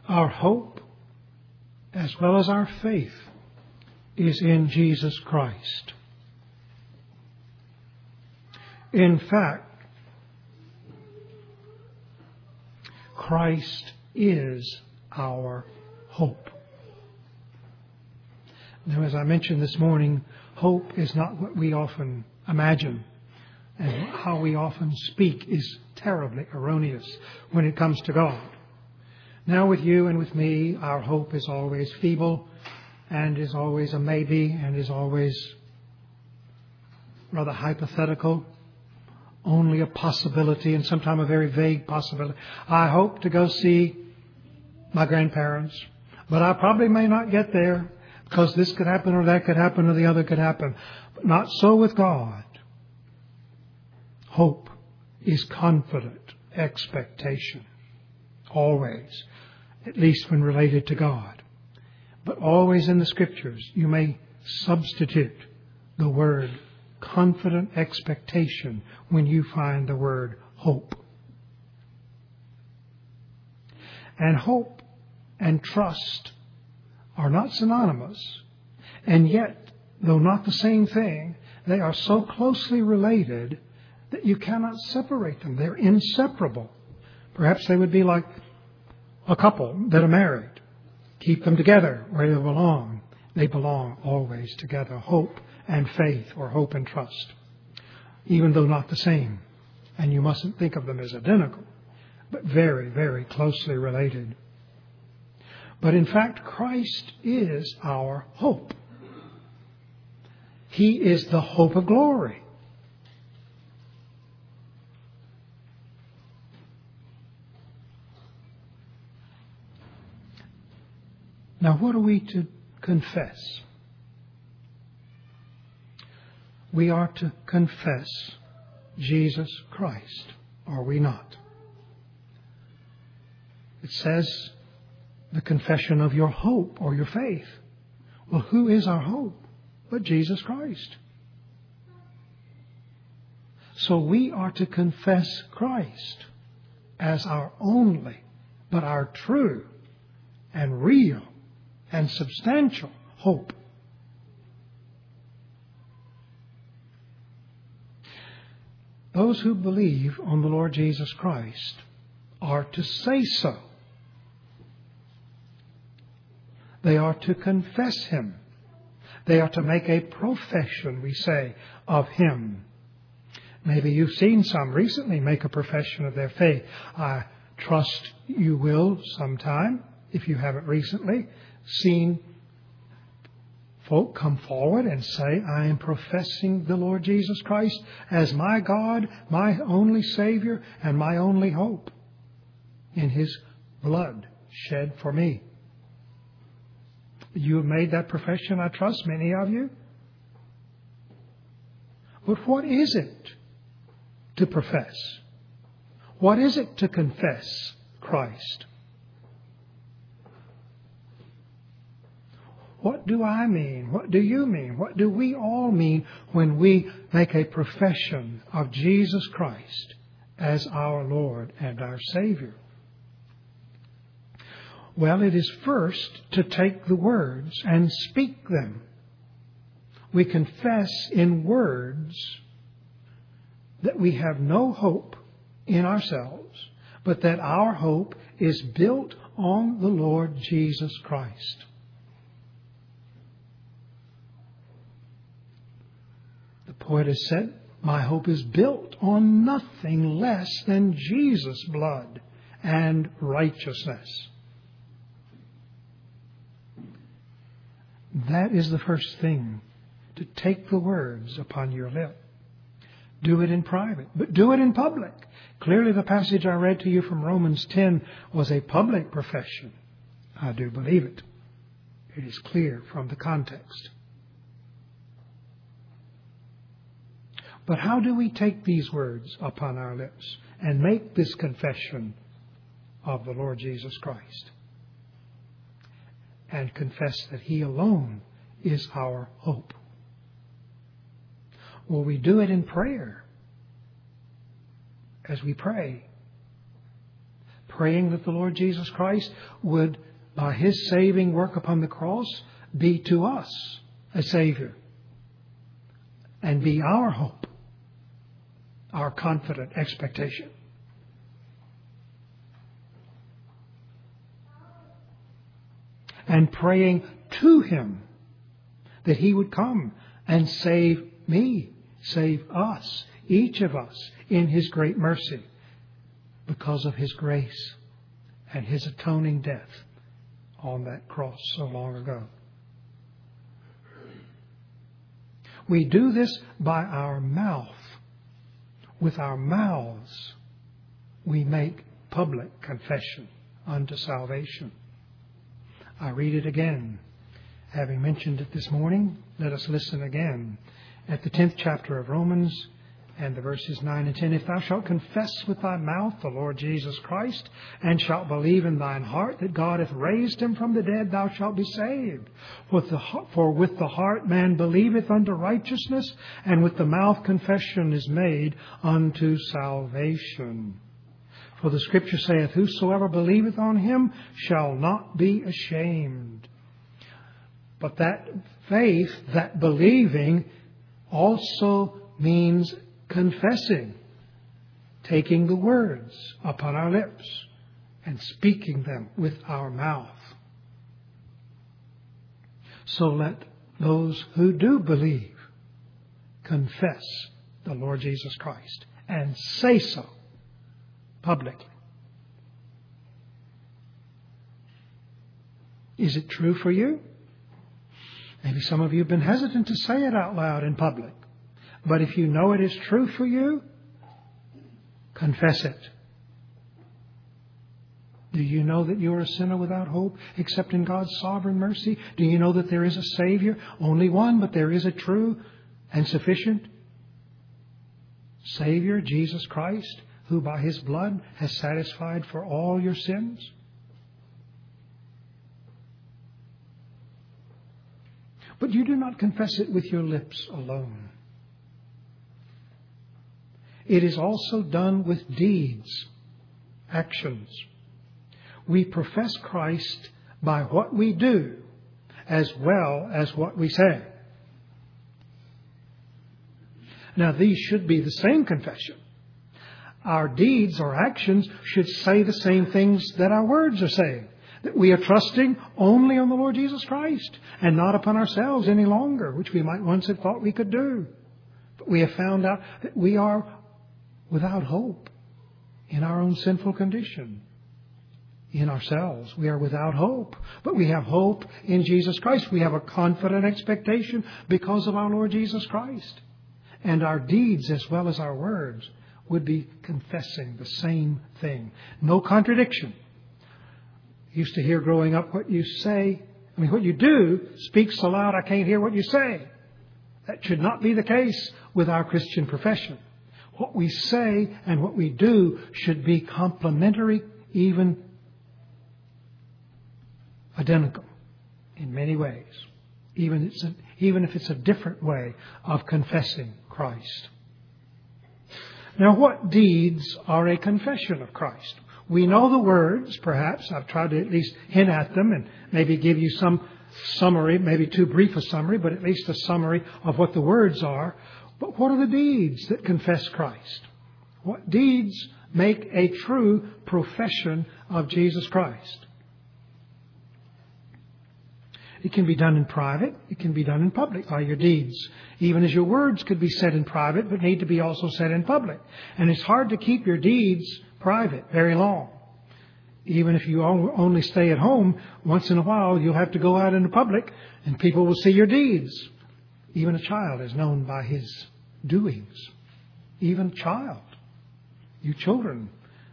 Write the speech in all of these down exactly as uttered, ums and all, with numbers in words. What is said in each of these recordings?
Our hope, as well as our faith, is in Jesus Christ. In fact, Christ is our hope. Now, as I mentioned this morning, hope is not what we often imagine, and how we often speak is terribly erroneous when it comes to God. Now, with you and with me, our hope is always feeble and is always a maybe and is always rather hypothetical, only a possibility, and sometimes a very vague possibility. I hope to go see my grandparents, but I probably may not get there because this could happen or that could happen or the other could happen. But not so with God. Hope is confident expectation, always, at least when related to God. But always in the Scriptures, you may substitute the word confident expectation when you find the word hope. And hope and trust are not synonymous, and yet, though not the same thing, they are so closely related that you cannot separate them. They're inseparable. Perhaps they would be like a couple that are married. Keep them together where they belong. They belong always together. Hope and faith, or hope and trust, even though not the same. And you mustn't think of them as identical, but very, very closely related. But in fact, Christ is our hope. He is the hope of glory. Now, what are we to confess? We are to confess Jesus Christ, are we not? It says the confession of your hope or your faith. Well, who is our hope but Jesus Christ? So we are to confess Christ as our only, but our true and real and substantial hope. Those who believe on the Lord Jesus Christ are to say so. They are to confess Him. They are to make a profession, we say, of Him. Maybe you've seen some recently make a profession of their faith. I trust you will sometime, if you haven't recently, seen folk come forward and say, I am professing the Lord Jesus Christ as my God, my only Savior, and my only hope in His blood shed for me. You have made that profession, I trust, many of you. But what is it to profess? What is it to confess Christ? What do I mean? What do you mean? What do we all mean when we make a profession of Jesus Christ as our Lord and our Savior? Well, it is first to take the words and speak them. We confess in words that we have no hope in ourselves, but that our hope is built on the Lord Jesus Christ. The poet has said, my hope is built on nothing less than Jesus' blood and righteousness. That is the first thing, to take the words upon your lip. Do it in private, but do it in public. Clearly the passage I read to you from Romans ten was a public profession. I do believe it. It is clear from the context. But how do we take these words upon our lips and make this confession of the Lord Jesus Christ? And confess that He alone is our hope. Well, we do it in prayer. As we pray. praying that the Lord Jesus Christ would, by His saving work upon the cross, be to us a Savior and be our hope, our confident expectation. And praying to Him that He would come and save me, save us, each of us, in His great mercy, because of His grace and His atoning death on that cross so long ago. We do this by our mouth. With our mouths, we make public confession unto salvation. I read it again. Having mentioned it this morning, let us listen again at the tenth chapter of Romans and the verses nine and ten. If thou shalt confess with thy mouth the Lord Jesus Christ, and shalt believe in thine heart that God hath raised Him from the dead, thou shalt be saved. For, the, for with the heart man believeth unto righteousness, and with the mouth confession is made unto salvation. For the Scripture saith, whosoever believeth on Him shall not be ashamed. But that faith, that believing, also means confessing, taking the words upon our lips and speaking them with our mouth. So let those who do believe confess the Lord Jesus Christ and say so publicly. Is it true for you? Maybe some of you have been hesitant to say it out loud in public. But if you know it is true for you, confess it. Do you know that you are a sinner without hope except in God's sovereign mercy? Do you know that there is a Savior? Only one, but there is a true and sufficient Savior, Jesus Christ, who by His blood has satisfied for all your sins? But you do not confess it with your lips alone. It is also done with deeds, actions. We profess Christ by what we do as well as what we say. Now, these should be the same confession. Our deeds or actions should say the same things that our words are saying. That we are trusting only on the Lord Jesus Christ and not upon ourselves any longer, which we might once have thought we could do. But we have found out that we are without hope in our own sinful condition. In ourselves, we are without hope. But we have hope in Jesus Christ. We have a confident expectation because of our Lord Jesus Christ. And our deeds as well as our words would be confessing the same thing. No contradiction. Used to hear growing up, what you say, I mean, what you do speaks so loud I can't hear what you say. That should not be the case with our Christian profession. What we say and what we do should be complementary, even identical in many ways, even, it's a, even if it's a different way of confessing Christ. Now, what deeds are a confession of Christ? We know the words, perhaps. I've tried to at least hint at them and maybe give you some summary, maybe too brief a summary, but at least a summary of what the words are. But what are the deeds that confess Christ? What deeds make a true profession of Jesus Christ? It can be done in private. It can be done in public by your deeds. Even as your words could be said in private, but need to be also said in public. And it's hard to keep your deeds private very long. Even if you only stay at home, once in a while you'll have to go out into public and people will see your deeds. Even a child is known by his doings. Even a child. You children,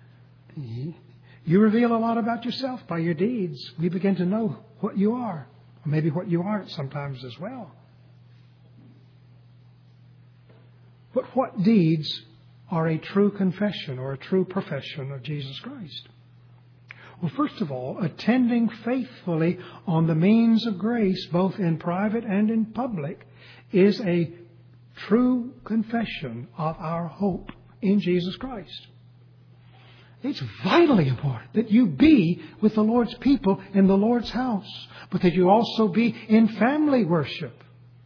you reveal a lot about yourself by your deeds. We begin to know what you are. Or maybe what you aren't sometimes as well. But what deeds are a true confession or a true profession of Jesus Christ? Well, first of all, attending faithfully on the means of grace, both in private and in public, is a true confession of our hope in Jesus Christ. It's vitally important that you be with the Lord's people in the Lord's house, but that you also be in family worship.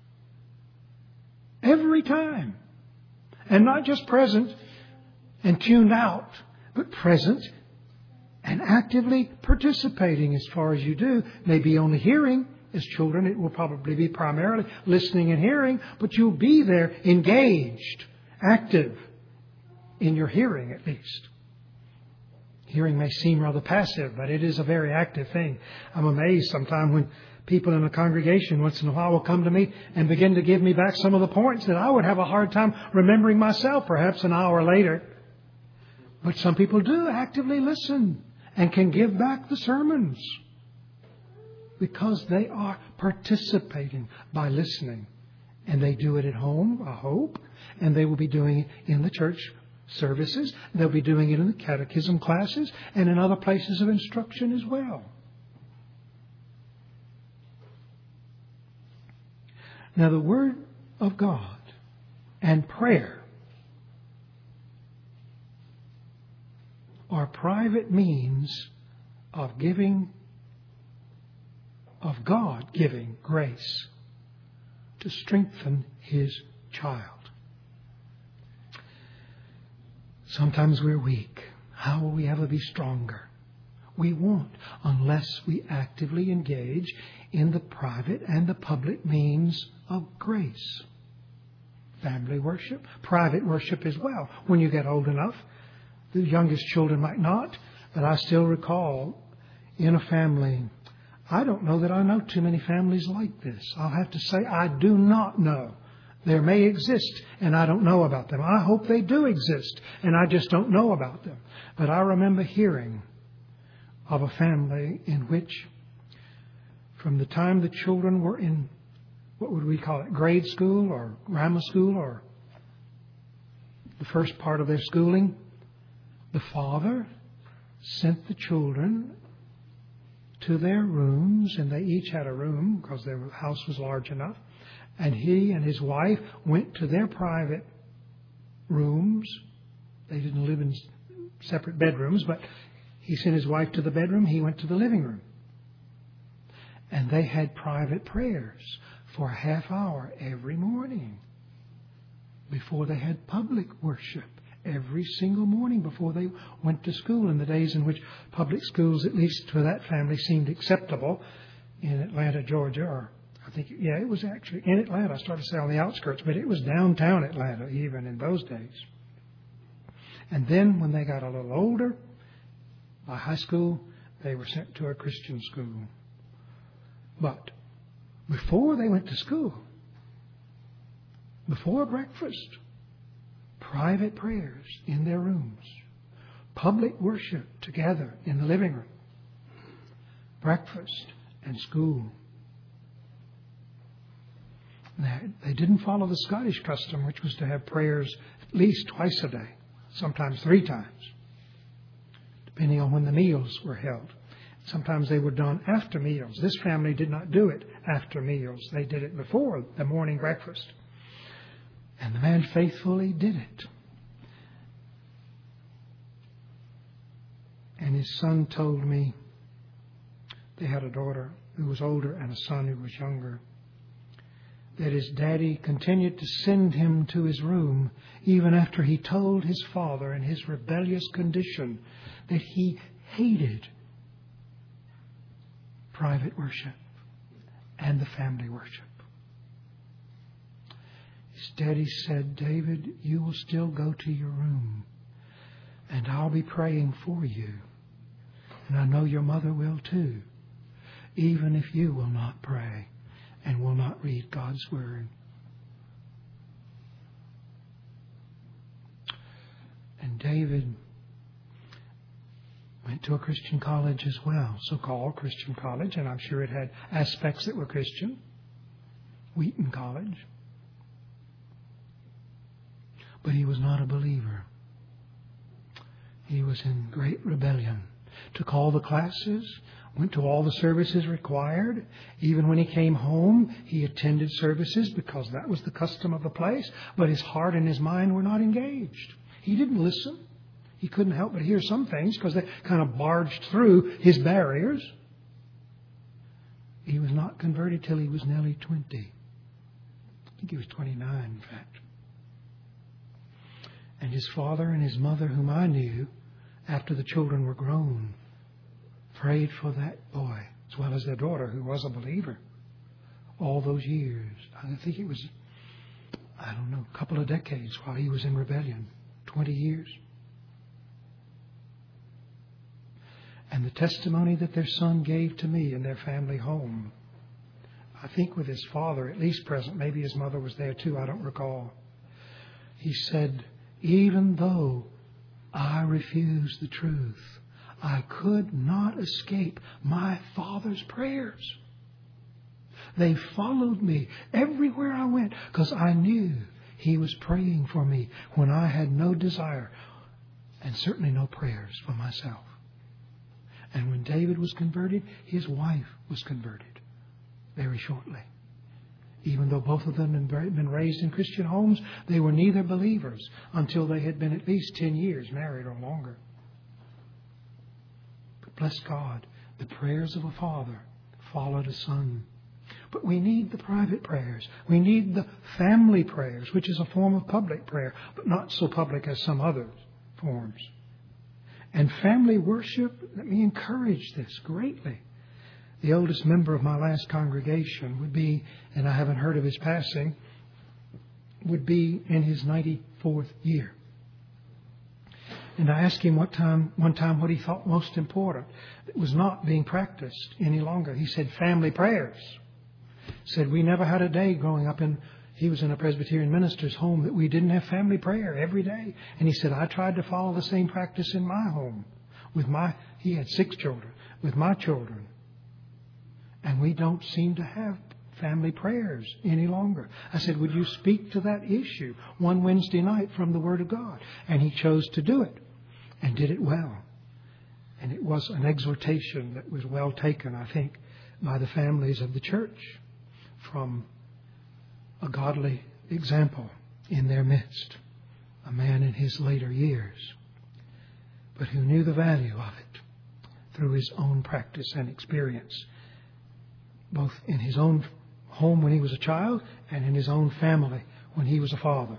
Every time. And not just present and tuned out, but present and actively participating as far as you do. Maybe only hearing. As children, it will probably be primarily listening and hearing, but you'll be there engaged, active in your hearing at least. Hearing may seem rather passive, but it is a very active thing. I'm amazed sometimes when people in a congregation once in a while will come to me and begin to give me back some of the points that I would have a hard time remembering myself, perhaps an hour later. But some people do actively listen and can give back the sermons because they are participating by listening. And they do it at home, I hope, and they will be doing it in the church services. They'll be doing it in the catechism classes and in other places of instruction as well. Now, the Word of God and prayer are private means of giving, of God giving grace to strengthen His child. Sometimes we're weak. How will we ever be stronger? We won't unless we actively engage in the private and the public means of grace. Family worship, private worship as well. When you get old enough, the youngest children might not, but I still recall in a family, I don't know that I know too many families like this. I'll have to say I do not know. There may exist, and I don't know about them. I hope they do exist, and I just don't know about them. But I remember hearing of a family in which, from the time the children were in, what would we call it, grade school or grammar school or the first part of their schooling, the father sent the children to their rooms, and they each had a room because their house was large enough. And he and his wife went to their private rooms. They didn't live in separate bedrooms, but he sent his wife to the bedroom. He went to the living room. And they had private prayers for a half hour every morning before they had public worship. Every single morning before they went to school, in the days in which public schools, at least for that family, seemed acceptable in Atlanta, Georgia, or I think, yeah, it was actually in Atlanta. I started to say on the outskirts, but it was downtown Atlanta even in those days. And then when they got a little older, by high school, they were sent to a Christian school. But before they went to school, before breakfast, private prayers in their rooms, public worship together in the living room, breakfast and school. They didn't follow the Scottish custom, which was to have prayers at least twice a day, sometimes three times, depending on when the meals were held. Sometimes they were done after meals. This family did not do it after meals. They did it before the morning breakfast. And the man faithfully did it. And his son told me, they had a daughter who was older and a son who was younger, that his daddy continued to send him to his room even after he told his father in his rebellious condition that he hated private worship and the family worship. His daddy said, David, you will still go to your room and I'll be praying for you. And I know your mother will too, even if you will not pray and will not read God's Word. And David went to a Christian college as well, so-called Christian college, and I'm sure it had aspects that were Christian. Wheaton College. But he was not a believer. He was in great rebellion. Took all the classes, went to all the services required. Even when he came home, he attended services because that was the custom of the place. But his heart and his mind were not engaged. He didn't listen. He couldn't help but hear some things because they kind of barged through his barriers. He was not converted till he was nearly twenty. I think he was twenty-nine, in fact. And his father and his mother, whom I knew, after the children were grown, prayed for that boy, as well as their daughter, who was a believer, all those years. I think it was, I don't know, a couple of decades while he was in rebellion. twenty years. And the testimony that their son gave to me in their family home, I think with his father at least present, maybe his mother was there too, I don't recall. He said, even though I refused the truth, I could not escape my father's prayers. They followed me everywhere I went because I knew he was praying for me when I had no desire and certainly no prayers for myself. And when David was converted, his wife was converted very shortly. Even though both of them had been raised in Christian homes, they were neither believers until they had been at least ten years married or longer. But bless God, the prayers of a father followed a son. But we need the private prayers. We need the family prayers, which is a form of public prayer, but not so public as some other forms. And family worship, let me encourage this greatly. The oldest member of my last congregation would be, and I haven't heard of his passing, would be in his ninety-fourth year. And I asked him what time, one time what he thought most important. It was not being practiced any longer. He said family prayers. Said we never had a day growing up in, he was in a Presbyterian minister's home, that we didn't have family prayer every day. And he said, I tried to follow the same practice in my home. With my, he had six children, with my children. And we don't seem to have family prayers any longer. I said, would you speak to that issue one Wednesday night from the Word of God? And he chose to do it and did it well. And it was an exhortation that was well taken, I think, by the families of the church from a godly example in their midst, a man in his later years, but who knew the value of it through his own practice and experience, both in his own home when he was a child and in his own family when he was a father.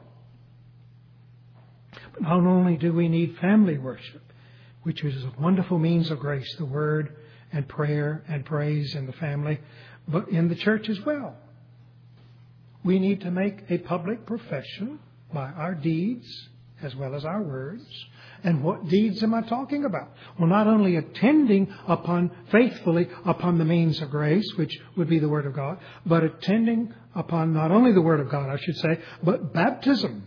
But not only do we need family worship, which is a wonderful means of grace, the Word and prayer and praise in the family, but in the church as well. We need to make a public profession by our deeds as well as our words. And what deeds am I talking about? Well, not only attending upon faithfully upon the means of grace, which would be the Word of God, but attending upon not only the Word of God, I should say, but baptism.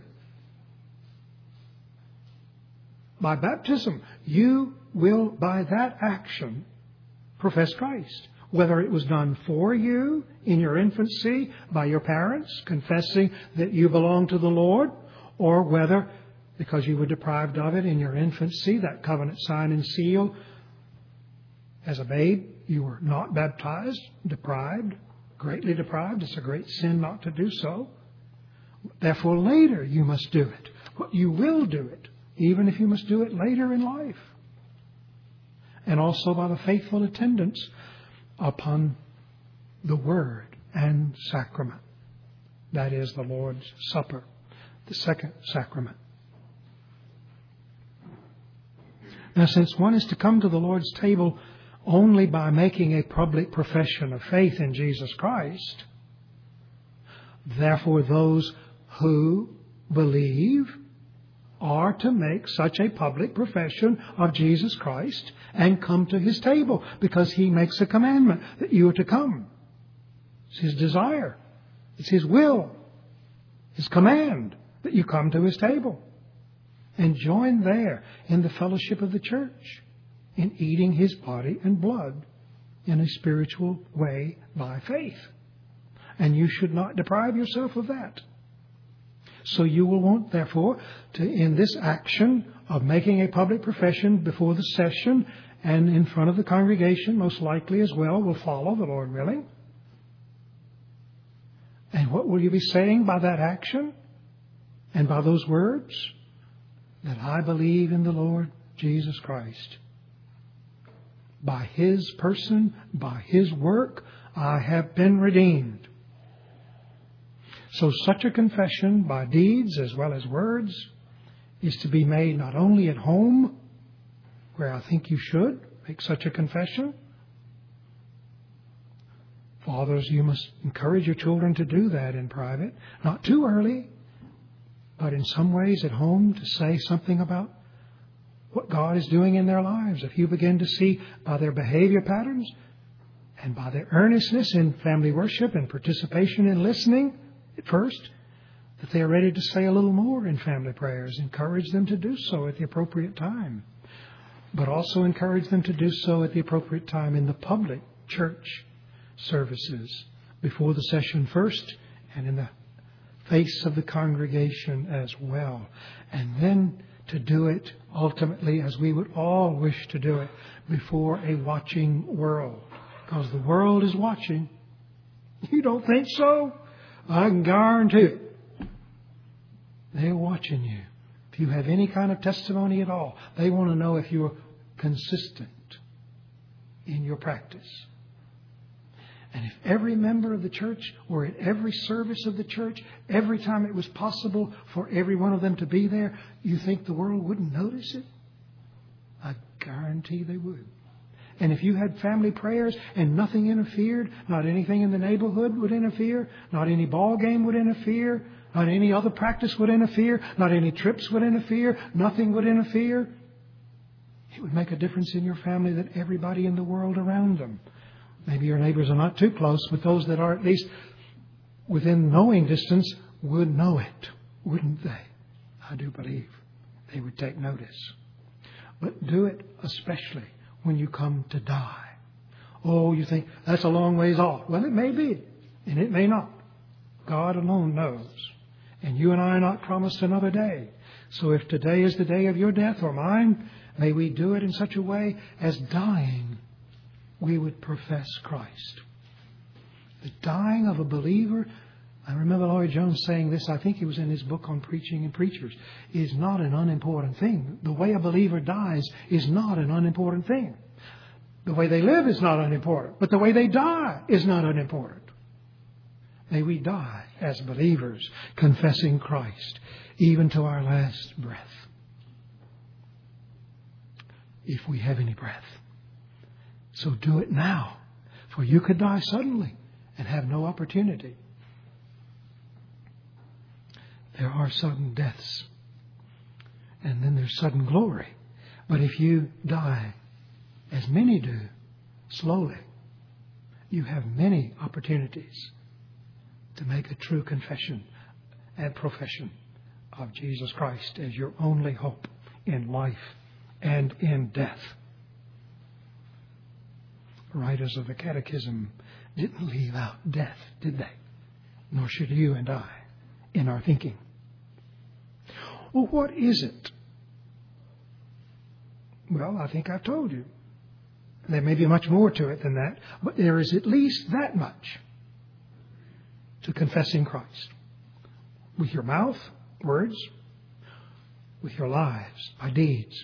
By baptism, you will, by that action, profess Christ. Whether it was done for you in your infancy by your parents, confessing that you belong to the Lord, or whether, because you were deprived of it in your infancy, that covenant sign and seal, as a babe, you were not baptized, deprived, greatly deprived. It's a great sin not to do so. Therefore, later you must do it. But you will do it, even if you must do it later in life. And also by the faithful attendance upon the Word and sacrament. That is the Lord's Supper, the second sacrament. Now, since one is to come to the Lord's table only by making a public profession of faith in Jesus Christ, therefore those who believe are to make such a public profession of Jesus Christ and come to His table, because He makes a commandment that you are to come. It's His desire. It's His will. His command that you come to His table and join there in the fellowship of the church, in eating His body and blood in a spiritual way by faith. And you should not deprive yourself of that. So you will want, therefore, to, in this action of making a public profession before the session and in front of the congregation, most likely as well, will follow, the Lord willing. And what will you be saying by that action and by those words? that I believe in the Lord Jesus Christ. By His person, by His work, I have been redeemed. So such a confession, by deeds as well as words, is to be made not only at home, where I think you should make such a confession. Fathers, you must encourage your children to do that in private. Not too early, but in some ways at home to say something about what God is doing in their lives. If you begin to see by their behavior patterns and by their earnestness in family worship and participation in listening at first, that they are ready to say a little more in family prayers, encourage them to do so at the appropriate time. But also encourage them to do so at the appropriate time in the public church services, before the session first and in the face of the congregation as well. And then to do it ultimately, as we would all wish to do it, before a watching world. Because the world is watching. You don't think so? I can guarantee it. They're watching you. If you have any kind of testimony at all, they want to know if you're consistent in your practice. And if every member of the church were at every service of the church, every time it was possible for every one of them to be there, you think the world wouldn't notice it? I guarantee they would. And if you had family prayers and nothing interfered, not anything in the neighborhood would interfere, not any ball game would interfere, not any other practice would interfere, not any trips would interfere, nothing would interfere, it would make a difference in your family that everybody in the world around them. Maybe your neighbors are not too close, but those that are at least within knowing distance would know it, wouldn't they? I do believe they would take notice. But do it especially when you come to die. Oh, you think that's a long ways off. Well, it may be, and it may not. God alone knows. And you and I are not promised another day. So if today is the day of your death or mine, may we do it in such a way as dying we would profess Christ. The dying of a believer, I remember Lloyd Jones saying this, I think it was in his book on preaching and preachers, is not an unimportant thing. The way a believer dies is not an unimportant thing. The way they live is not unimportant, but the way they die is not unimportant. May we die as believers, confessing Christ, even to our last breath. If we have any breath. So do it now, for you could die suddenly and have no opportunity. There are sudden deaths, and then there's sudden glory. But if you die, as many do, slowly, you have many opportunities to make a true confession and profession of Jesus Christ as your only hope in life and in death. Writers of the Catechism didn't leave out death, did they? Nor should you and I in our thinking. Well, what is it? Well, I think I've told you. There may be much more to it than that, but there is at least that much to confessing Christ. With your mouth, words, with your lives, by deeds.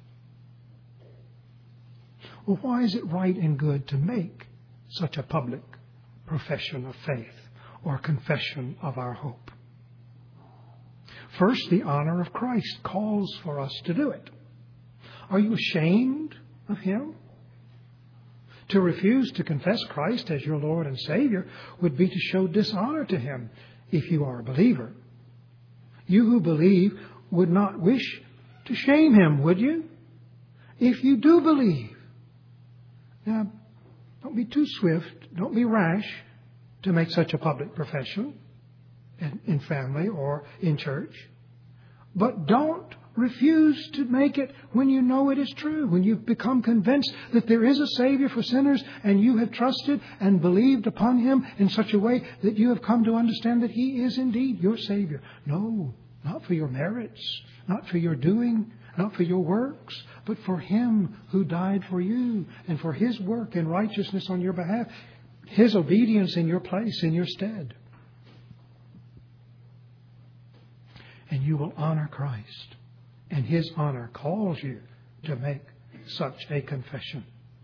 Well, why is it right and good to make such a public profession of faith or confession of our hope? First, the honor of Christ calls for us to do it. Are you ashamed of Him? To refuse to confess Christ as your Lord and Savior would be to show dishonor to Him if you are a believer. You who believe would not wish to shame Him, would you? If you do believe. Now, don't be too swift, don't be rash to make such a public profession in, in family or in church. But don't refuse to make it when you know it is true, when you've become convinced that there is a Savior for sinners and you have trusted and believed upon Him in such a way that you have come to understand that He is indeed your Savior. No, not for your merits, not for your doing, not for your works, but for Him who died for you and for His work in righteousness on your behalf, His obedience in your place, in your stead. And you will honor Christ And His honor calls you to make such a confession.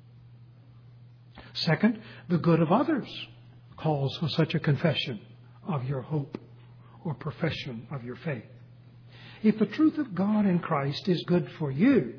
Second, the good of others calls for such a confession of your hope or profession of your faith. If the truth of God in Christ is good for you,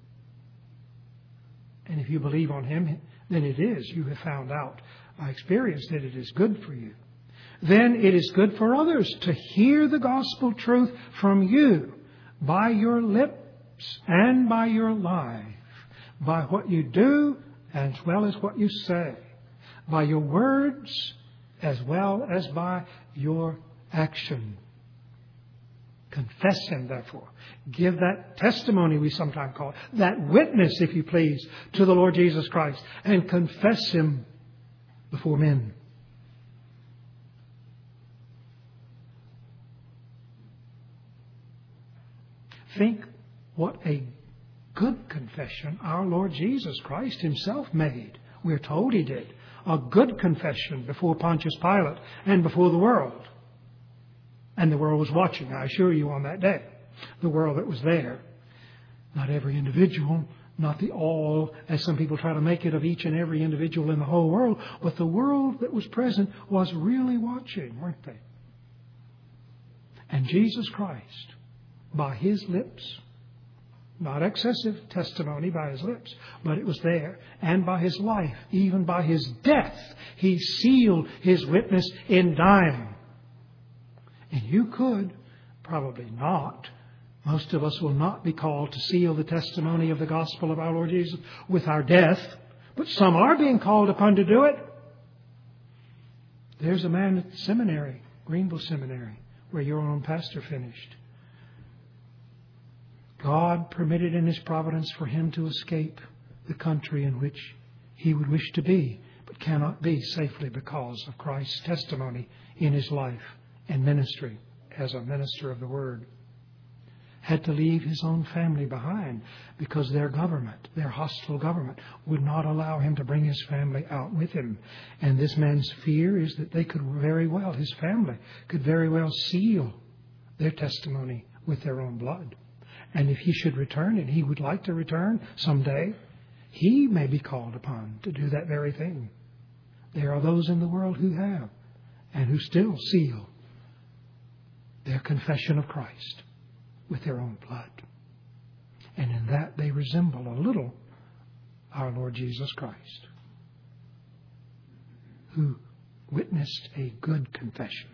and if you believe on Him, then it is. You have found out by experience that it is good for you. Then it is good for others to hear the gospel truth from you by your lips and by your life, by what you do as well as what you say, by your words as well as by your action. Confess Him, therefore. Give that testimony, we sometimes call it, that witness, if you please, to the Lord Jesus Christ, and confess Him before men. Think what a good confession our Lord Jesus Christ Himself made. We're told He did. A good confession before Pontius Pilate and before the world. And the world was watching, I assure you, on that day. The world that was there. Not every individual, not the all, as some people try to make it, of each and every individual in the whole world. But the world that was present was really watching, weren't they? And Jesus Christ, by His lips, not excessive testimony by His lips, but it was there, and by His life, even by His death, He sealed His witness in dying. And you could, probably not, most of us will not be called to seal the testimony of the gospel of our Lord Jesus with our death, but some are being called upon to do it. There's a man at the seminary, Greenville Seminary, where your own pastor finished. God permitted in His providence for him to escape the country in which he would wish to be, but cannot be safely because of Christ's testimony in his life and ministry as a minister of the Word. Had to leave his own family behind because their government, their hostile government, would not allow him to bring his family out with him. And this man's fear is that they could very well, his family, could very well seal their testimony with their own blood. And if he should return, and he would like to return someday, he may be called upon to do that very thing. There are those in the world who have, and who still seal their confession of Christ with their own blood. And in that they resemble a little our Lord Jesus Christ, who witnessed a good confession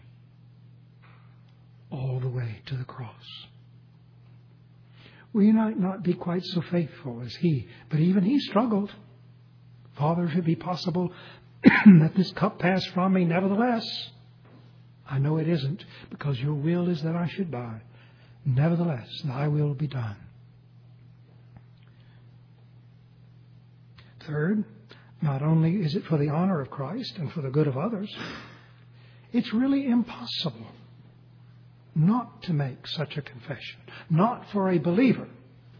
all the way to the cross. We might not be quite so faithful as He, but even He struggled. Father, if it be possible that this cup pass from me, nevertheless, I know it isn't, because your will is that I should die. Nevertheless, thy will be done. Third, not only is it for the honor of Christ and for the good of others, it's really impossible not to make such a confession. Not for a believer.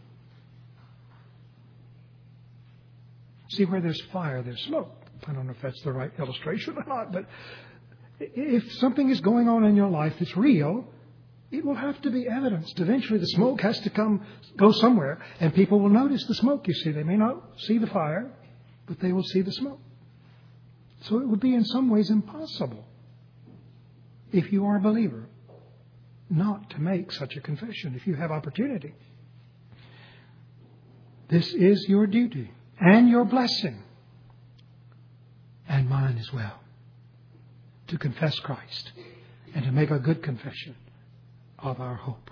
See, where there's fire, there's smoke. I don't know if that's the right illustration or not, but if something is going on in your life that's real, it will have to be evidenced. Eventually the smoke has to come, go somewhere, and people will notice the smoke, you see. They may not see the fire, but they will see the smoke. So it would be in some ways impossible, if you are a believer, not to make such a confession if you have opportunity. This is your duty and your blessing, and mine as well, to confess Christ and to make a good confession of our hope.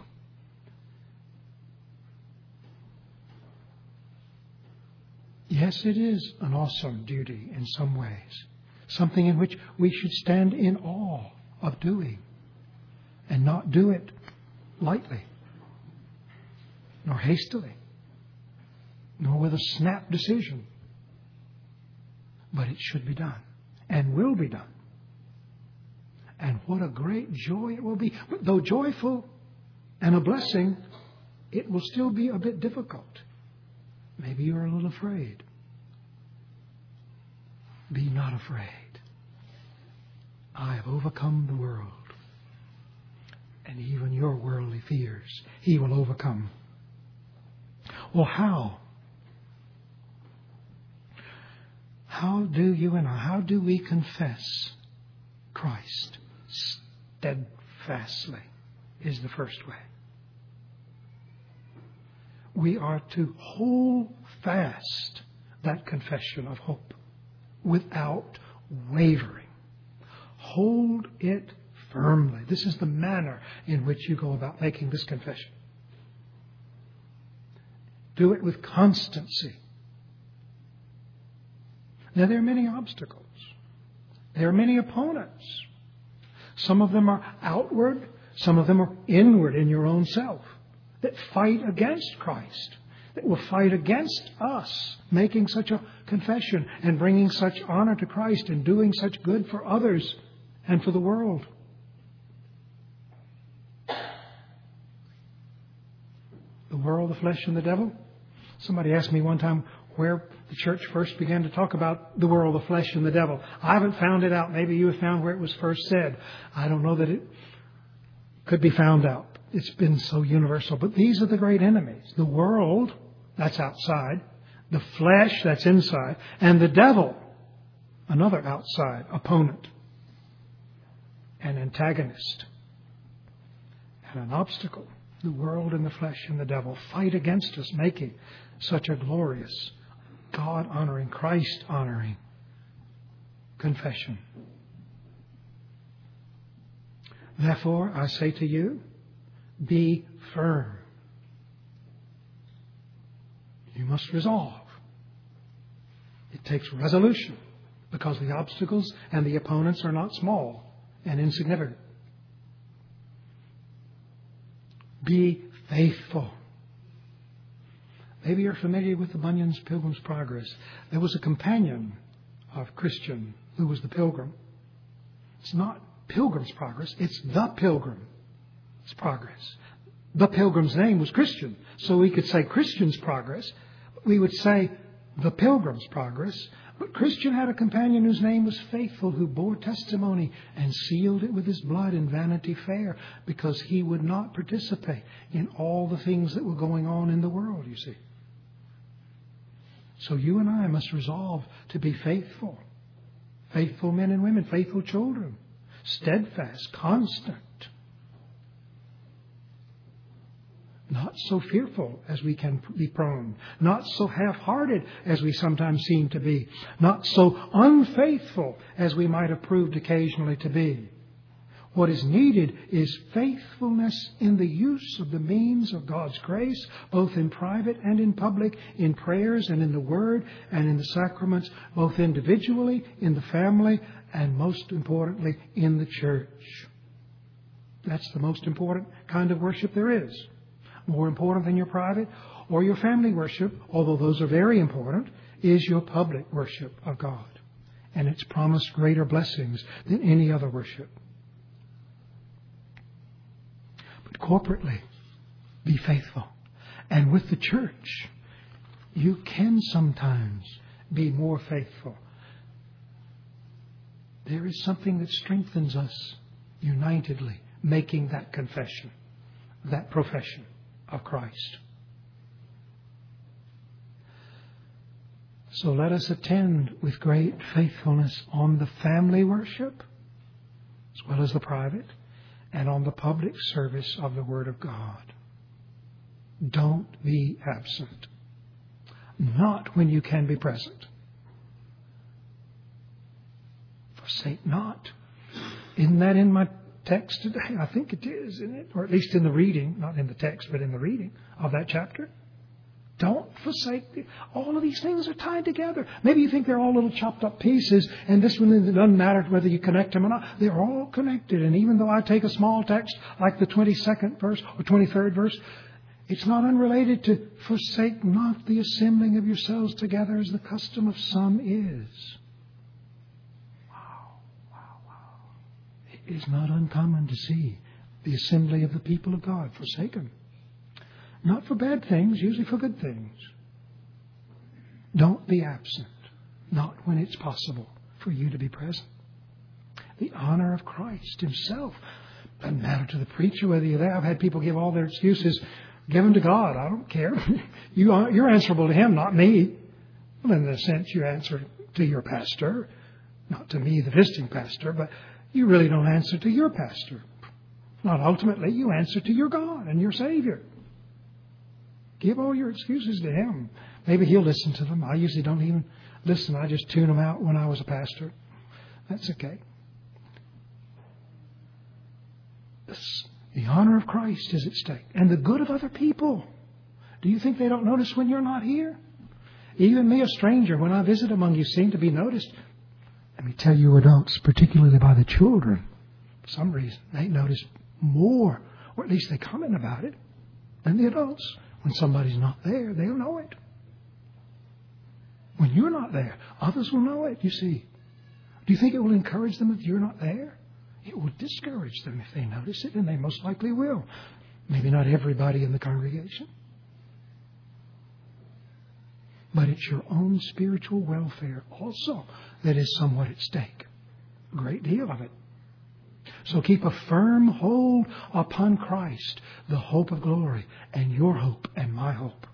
Yes, it is an awesome duty in some ways, something in which we should stand in awe of doing, and not do it lightly, nor hastily, nor with a snap decision. But it should be done, and will be done. And what a great joy it will be. But though joyful and a blessing, it will still be a bit difficult. Maybe you're a little afraid. Be not afraid. I have overcome the world. And even your worldly fears He will overcome Well, how? How do you and I, how do we confess Christ? Steadfastly is the first way. We are to hold fast that confession of hope without wavering. Hold it firmly. This is the manner in which you go about making this confession. Do it with constancy. Now, there are many obstacles. There are many opponents. Some of them are outward. Some of them are inward in your own self that fight against Christ, that will fight against us making such a confession and bringing such honor to Christ and doing such good for others and for the world. The world, the flesh, and the devil. Somebody asked me one time where the church first began to talk about the world, the flesh, and the devil. I haven't found it out. Maybe you have found where it was first said. I don't know that it could be found out. It's been so universal. But these are the great enemies. The world, that's outside. The flesh, that's inside. And the devil, another outside opponent. An antagonist. And an obstacle. The world and the flesh and the devil fight against us, making such a glorious, God-honoring, Christ-honoring confession. Therefore, I say to you, be firm. You must resolve. It takes resolution because the obstacles and the opponents are not small and insignificant. Be faithful. Maybe you're familiar with the Bunyan's Pilgrim's Progress. There was a companion of Christian who was the pilgrim. It's not Pilgrim's Progress, it's the Pilgrim's Progress. The pilgrim's name was Christian. So we could say Christian's Progress. We would say the Pilgrim's Progress. But Christian had a companion whose name was Faithful, who bore testimony and sealed it with his blood in Vanity Fair because he would not participate in all the things that were going on in the world, you see. So you and I must resolve to be faithful. Faithful men and women, faithful children, steadfast, constant. Not so fearful as we can be prone. Not so half-hearted as we sometimes seem to be. Not so unfaithful as we might have proved occasionally to be. What is needed is faithfulness in the use of the means of God's grace, both in private and in public, in prayers and in the Word and in the sacraments, both individually, in the family, and most importantly, in the church. That's the most important kind of worship there is. More important than your private or your family worship, although those are very important, is your public worship of God. And it's promised greater blessings than any other worship. But corporately, be faithful. And with the church, you can sometimes be more faithful. There is something that strengthens us unitedly, making that confession, that profession of Christ. So let us attend with great faithfulness on the family worship, as well as the private, and on the public service of the Word of God. Don't be absent. Not when you can be present. Forsake not. Isn't that in my text today? I think it is, isn't it? Or at least in the reading, not in the text, but in the reading of that chapter. Don't forsake. The, all of these things are tied together. Maybe you think they're all little chopped up pieces, and this one, it doesn't matter whether you connect them or not. They're all connected. And even though I take a small text like the twenty-second verse or twenty-third verse, it's not unrelated to forsake not the assembling of yourselves together as the custom of some is. It is not uncommon to see the assembly of the people of God forsaken. Not for bad things, usually for good things. Don't be absent. Not when it's possible for you to be present. The honor of Christ Himself. Doesn't matter to the preacher whether you're there. I've had people give all their excuses. Give them to God. I don't care. you are, you're answerable to Him, not me. Well, in a sense, you answer to your pastor, not to me, the visiting pastor, but you really don't answer to your pastor. Not ultimately, you answer to your God and your Savior. Give all your excuses to Him. Maybe He'll listen to them. I usually don't even listen. I just tune them out when I was a pastor. That's okay. The honor of Christ is at stake. And the good of other people. Do you think they don't notice when you're not here? Even me, a stranger, when I visit among you, seem to be noticed. Let me tell you, adults, particularly by the children, for some reason, they notice more, or at least they comment about it, than the adults. When somebody's not there, they'll know it. When you're not there, others will know it, you see. Do you think it will encourage them if you're not there? It will discourage them if they notice it, and they most likely will. Maybe not everybody in the congregation. But it's your own spiritual welfare also that is somewhat at stake. A great deal of it. So keep a firm hold upon Christ, the hope of glory, and your hope and my hope.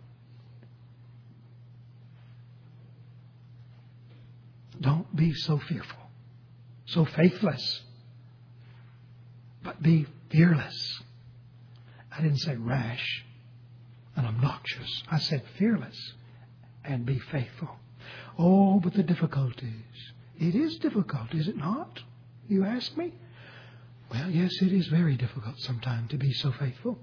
Don't be so fearful, so faithless, but be fearless. I didn't say rash and obnoxious. I said fearless and be faithful. Oh, but the difficulties. It is difficult, is it not? You ask me? Well, yes, it is very difficult sometimes to be so faithful.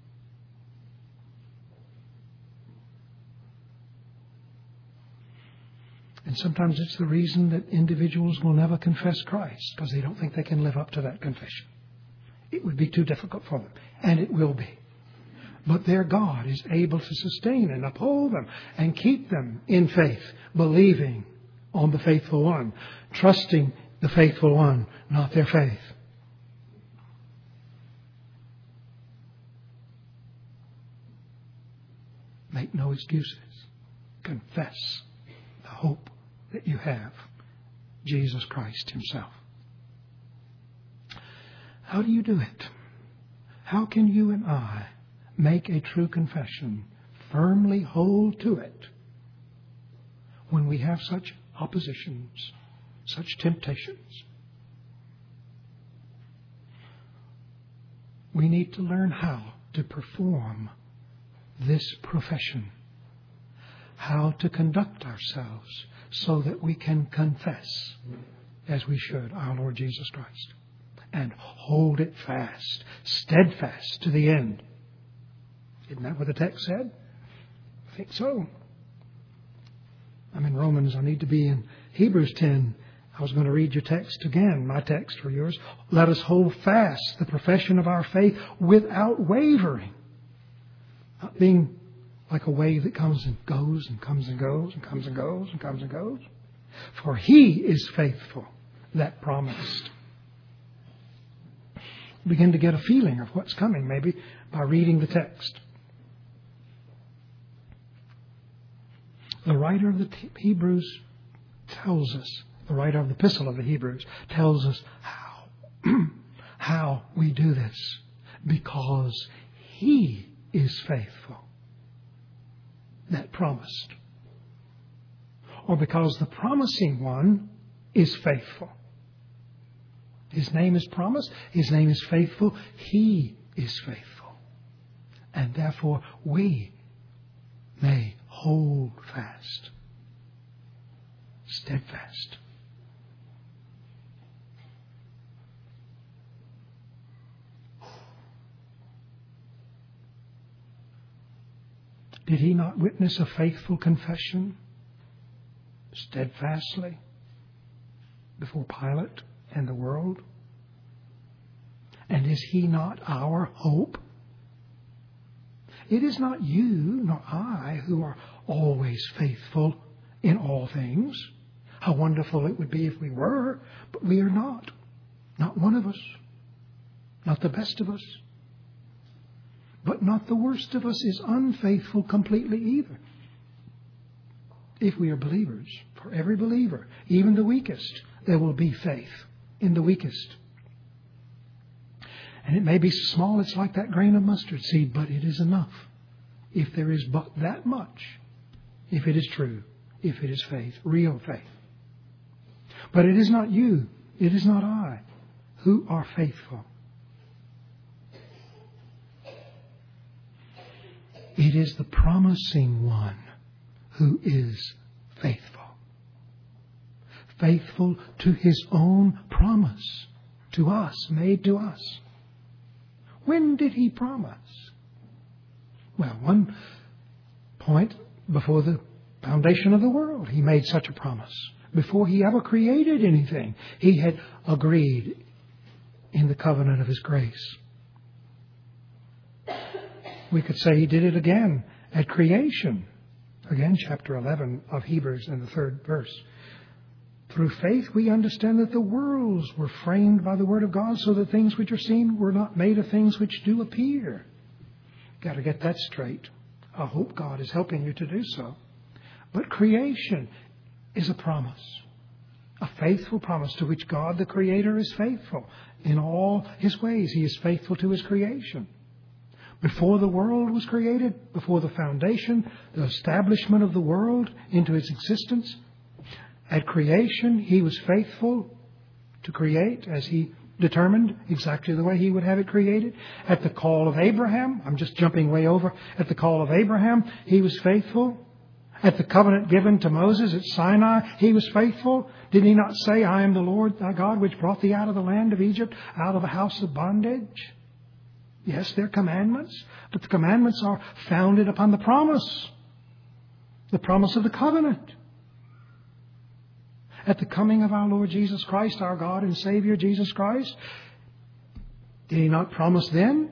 And sometimes it's the reason that individuals will never confess Christ, because they don't think they can live up to that confession. It would be too difficult for them, and it will be. But their God is able to sustain and uphold them and keep them in faith, believing on the faithful one, trusting the faithful one, not their faith. Make no excuses. Confess the hope that you have, Jesus Christ Himself. How do you do it? How can you and I make a true confession, firmly hold to it, when we have such oppositions, such temptations? We need to learn how to perform this profession, how to conduct ourselves so that we can confess, as we should, our Lord Jesus Christ, and hold it fast, steadfast to the end. Isn't that what the text said? I think so. I'm in Romans. I need to be in Hebrews ten. I was going to read your text again, my text for yours. Let us hold fast the profession of our faith without wavering. Not being like a wave that comes and goes and comes and goes and comes and goes and comes and goes. For He is faithful that promised. Begin to get a feeling of what's coming, maybe by reading the text. The writer of the Hebrews tells us, the writer of the Epistle of the Hebrews tells us how, how we do this. Because He is faithful that promised. Or because the promising one is faithful. His name is promised. His name is faithful. He is faithful. And therefore we may hold fast, steadfast. Did He not witness a faithful confession steadfastly before Pilate and the world? And is He not our hope? It is not you nor I who are always faithful in all things. How wonderful it would be if we were, but we are not. Not one of us. Not the best of us. But not the worst of us is unfaithful completely either. If we are believers, for every believer, even the weakest, there will be faith in the weakest. And it may be small, it's like that grain of mustard seed, but it is enough if there is but that much, if it is true, if it is faith, real faith. But it is not you, it is not I, who are faithful. It is the promising one who is faithful. Faithful to his own promise to us, made to us. When did he promise? Well, one point before the foundation of the world, he made such a promise. Before he ever created anything, he had agreed in the covenant of his grace. We could say he did it again at creation. Again, chapter eleven of Hebrews in the third verse. Through faith we understand that the worlds were framed by the word of God, so that things which are seen were not made of things which do appear. Got to get that straight. I hope God is helping you to do so. But creation is a promise. A faithful promise to which God the Creator is faithful. In all his ways he is faithful to his creation. Before the world was created, before the foundation, the establishment of the world into its existence, at creation he was faithful to create as he determined exactly the way he would have it created. At the call of Abraham, I'm just jumping way over, at the call of Abraham, he was faithful. At the covenant given to Moses at Sinai, he was faithful. Did he not say, I am the Lord thy God which brought thee out of the land of Egypt, out of the house of bondage? Yes, they're commandments, but the commandments are founded upon the promise. The promise of the covenant. At the coming of our Lord Jesus Christ, our God and Savior Jesus Christ, did he not promise then?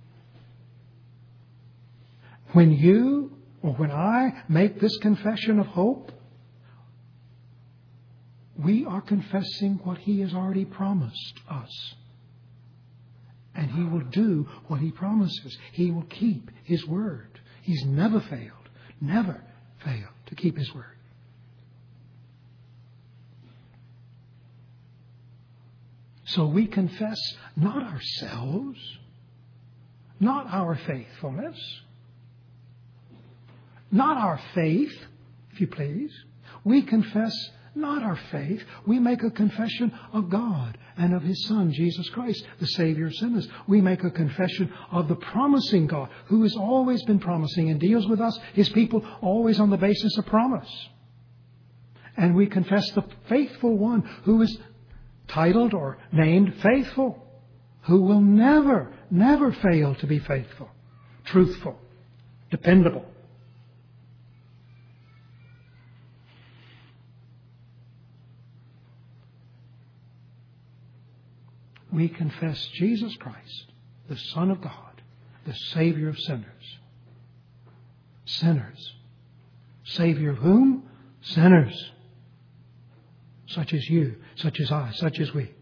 When you or when I make this confession of hope, we are confessing what he has already promised us. And he will do what he promises. He will keep his word. He's never failed, never failed to keep his word. So we confess not ourselves, not our faithfulness, not our faith, if you please. We confess not our faith. We make a confession of God and of his Son, Jesus Christ, the Savior of sinners. We make a confession of the promising God, who has always been promising and deals with us, his people, always on the basis of promise. And we confess the faithful one who is titled or named faithful, who will never, never fail to be faithful, truthful, dependable. We confess Jesus Christ, the Son of God, the Savior of sinners. Sinners. Savior of whom? Sinners. Such as you, such as I, such as we.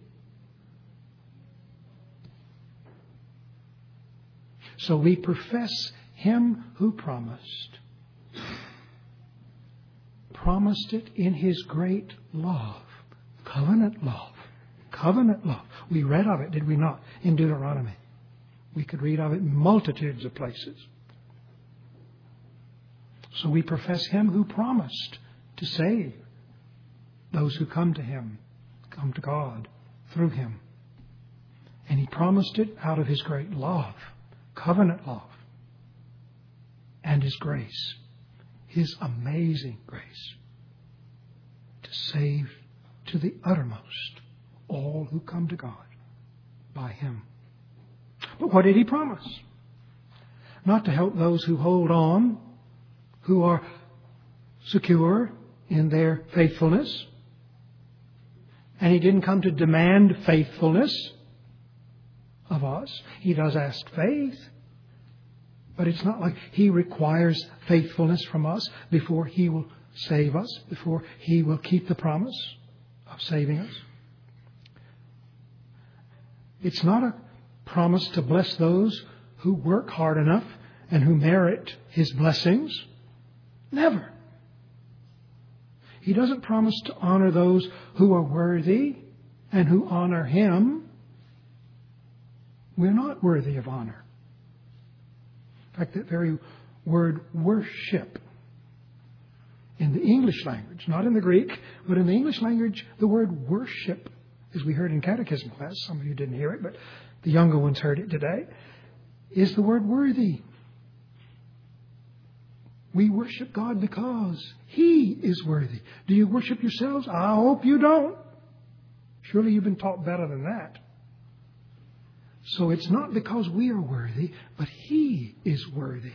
So we profess him who promised. Promised it in his great love. Covenant love. Covenant love. We read of it, did we not, in Deuteronomy? We could read of it in multitudes of places. So we profess him who promised to save those who come to him, come to God through him. And he promised it out of his great love, covenant love, and his grace, his amazing grace, to save to the uttermost all who come to God by him. But what did he promise? Not to help those who hold on, who are secure in their faithfulness. And he didn't come to demand faithfulness of us. He does ask faith. But it's not like he requires faithfulness from us before he will save us, before he will keep the promise of saving us. It's not a promise to bless those who work hard enough and who merit his blessings. Never. He doesn't promise to honor those who are worthy and who honor him. We're not worthy of honor. In fact, that very word worship. In the English language, not in the Greek, but in the English language, the word worship, as we heard in catechism class, some of you didn't hear it, but the younger ones heard it today, is the word worthy. We worship God because He is worthy. Do you worship yourselves? I hope you don't. Surely you've been taught better than that. So it's not because we are worthy, but He is worthy.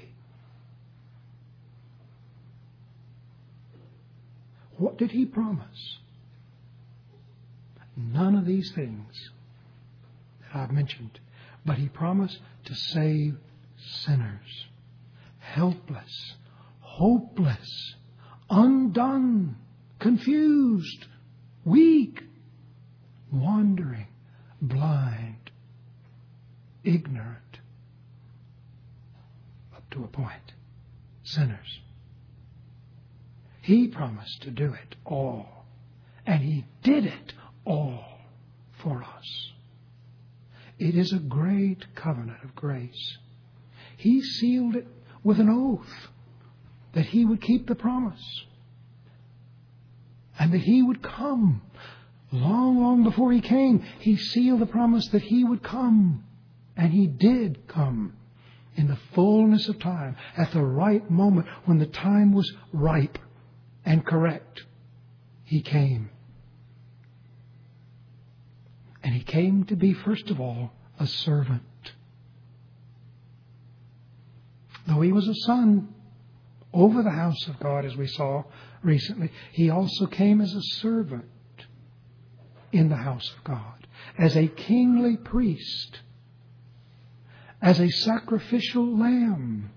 What did He promise? None of these things that I've mentioned. But He promised to save sinners, helpless, hopeless, undone, confused, weak, wandering, blind, ignorant, up to a point, sinners. He promised to do it all, and He did it all for us. It is a great covenant of grace. He sealed it with an oath that He would keep the promise and that He would come. Long, long before He came, He sealed the promise that He would come. And He did come in the fullness of time, at the right moment, when the time was ripe and correct. He came. And He came to be, first of all, a servant. Though He was a son over the house of God, as we saw recently, He also came as a servant in the house of God, as a kingly priest, as a sacrificial lamb.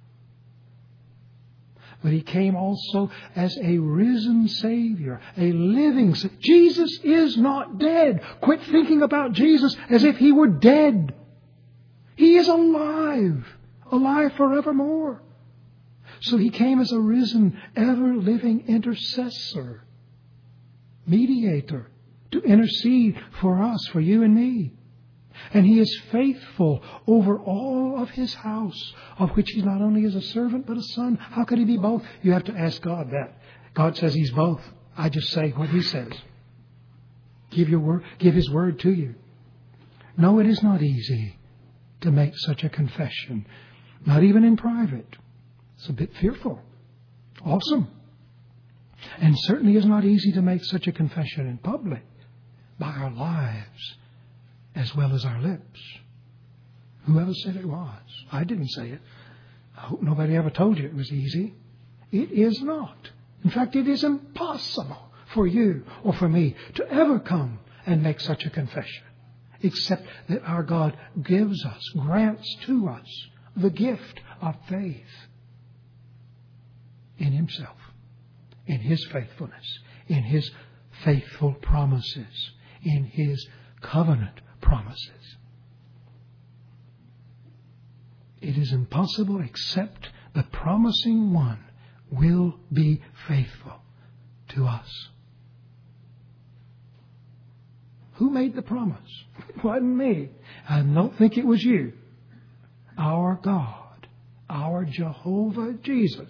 But He came also as a risen Savior, a living Savior. Jesus is not dead. Quit thinking about Jesus as if He were dead. He is alive, alive forevermore. So He came as a risen, ever-living intercessor, mediator, to intercede for us, for you and me. And He is faithful over all of His house, of which He not only is a servant, but a son. How could He be both? You have to ask God that. God says He's both. I just say what He says. Give your word, give His word to you. No, it is not easy to make such a confession. Not even in private. It's a bit fearful. Awesome. And certainly is not easy to make such a confession in public, by our lives as well as our lips. Whoever said it was? I didn't say it. I hope nobody ever told you it was easy. It is not. In fact, it is impossible for you or for me to ever come and make such a confession, except that our God gives us, grants to us, the gift of faith in Himself, in His faithfulness, in His faithful promises, in His covenant promises. It is impossible except the promising one will be faithful to us. Who made the promise? It wasn't me. I don't think it was you. Our God, our Jehovah Jesus,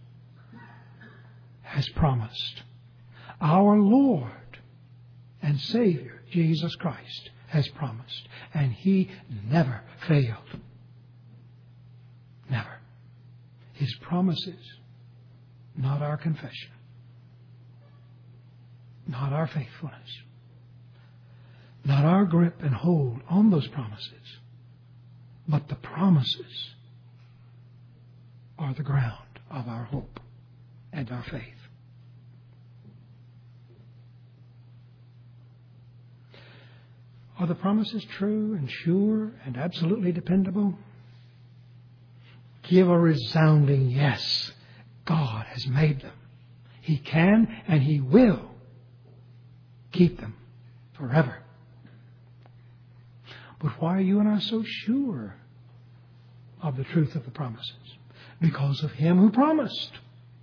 has promised. Our Lord and Savior, Jesus Christ, has promised. And He never failed. Never. His promises, not our confession, not our faithfulness, not our grip and hold on those promises, but the promises are the ground of our hope and our faith. Are the promises true and sure and absolutely dependable? Give a resounding yes. God has made them. He can and He will keep them forever. But why are you and I so sure of the truth of the promises? Because of Him who promised.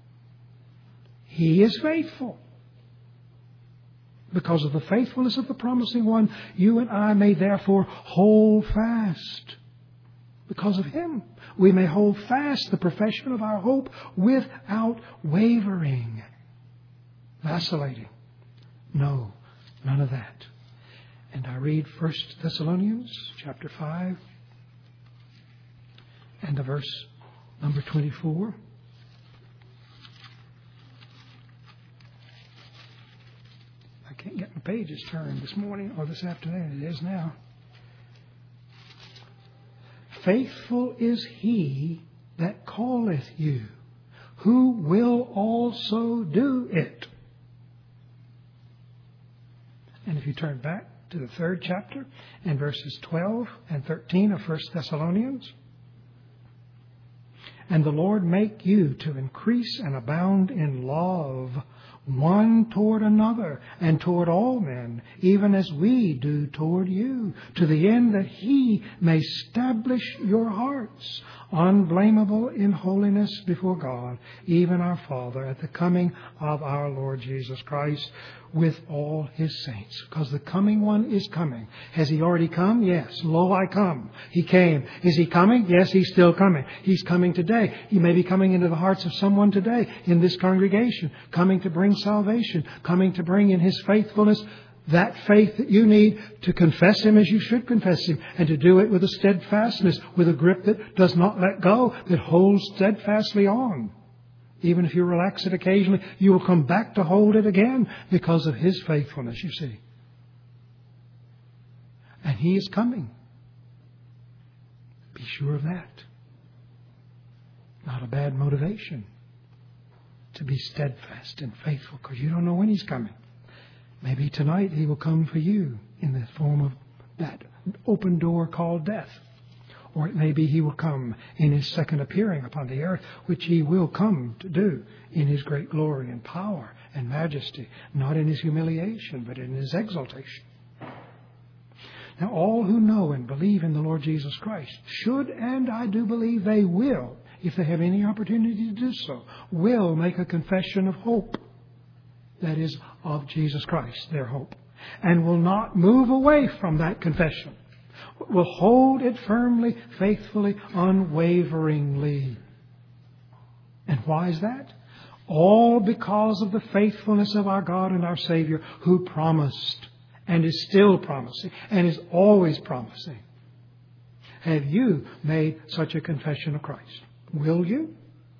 He is faithful. Because of the faithfulness of the promising one, you and I may therefore hold fast Because of Him, we may hold fast the profession of our hope without wavering, vacillating. No, none of that. And I read First Thessalonians chapter five and the verse number twenty-four. I can't get my pages turned this morning or this afternoon. It is now. Faithful is He that calleth you, who will also do it. And if you turn back to the third chapter and verses twelve and thirteen of First Thessalonians, and the Lord make you to increase and abound in love one toward another and toward all men, even as we do toward you, to the end that He may establish your hearts unblameable in holiness before God, even our Father, at the coming of our Lord Jesus Christ with all His saints. Because the coming one is coming. Has He already come? Yes. Lo, I come. He came. Is He coming? Yes, He's still coming. He's coming today. He may be coming into the hearts of someone today in this congregation, coming to bring salvation, coming to bring in His faithfulness, that faith that you need to confess Him as you should confess Him, and to do it with a steadfastness, with a grip that does not let go, that holds steadfastly on. Even if you relax it occasionally, you will come back to hold it again because of His faithfulness, you see. And He is coming. Be sure of that. Not a bad motivation to be steadfast and faithful, because you don't know when He's coming. Maybe tonight He will come for you in the form of that open door called death. Or it may be He will come in His second appearing upon the earth, which He will come to do in His great glory and power and majesty, not in His humiliation, but in His exaltation. Now, all who know and believe in the Lord Jesus Christ should, and I do believe they will, if they have any opportunity to do so, will make a confession of hope. That is, of Jesus Christ, their hope. And will not move away from that confession. Will hold it firmly, faithfully, unwaveringly. And why is that? All because of the faithfulness of our God and our Savior, who promised and is still promising and is always promising. Have you made such a confession of Christ? Will you?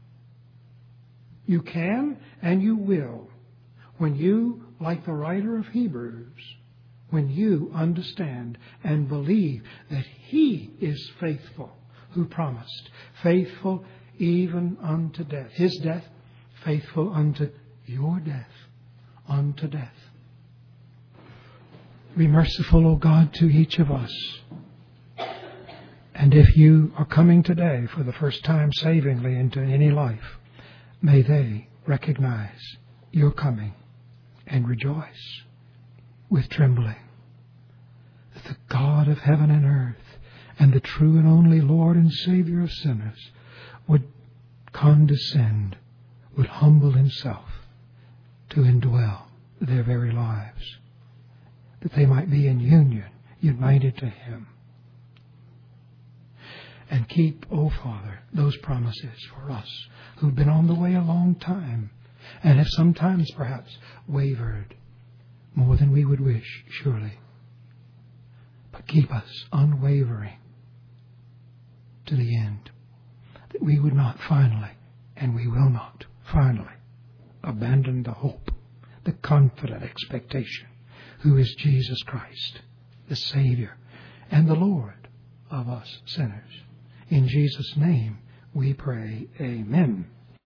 You can and you will. When you, like the writer of Hebrews, when you understand and believe that He is faithful, who promised, faithful even unto death. His death, faithful unto your death, unto death. Be merciful, O God, to each of us. And if you are coming today for the first time savingly into any life, may they recognize your coming and rejoice with trembling that the God of heaven and earth and the true and only Lord and Savior of sinners would condescend, would humble Himself to indwell their very lives, that they might be in union, united to Him. And keep, O Father, those promises for us who've been on the way a long time and have sometimes perhaps wavered more than we would wish, surely. But keep us unwavering to the end, that we would not finally, and we will not finally, abandon the hope, the confident expectation, who is Jesus Christ, the Savior and the Lord of us sinners. In Jesus' name we pray, amen.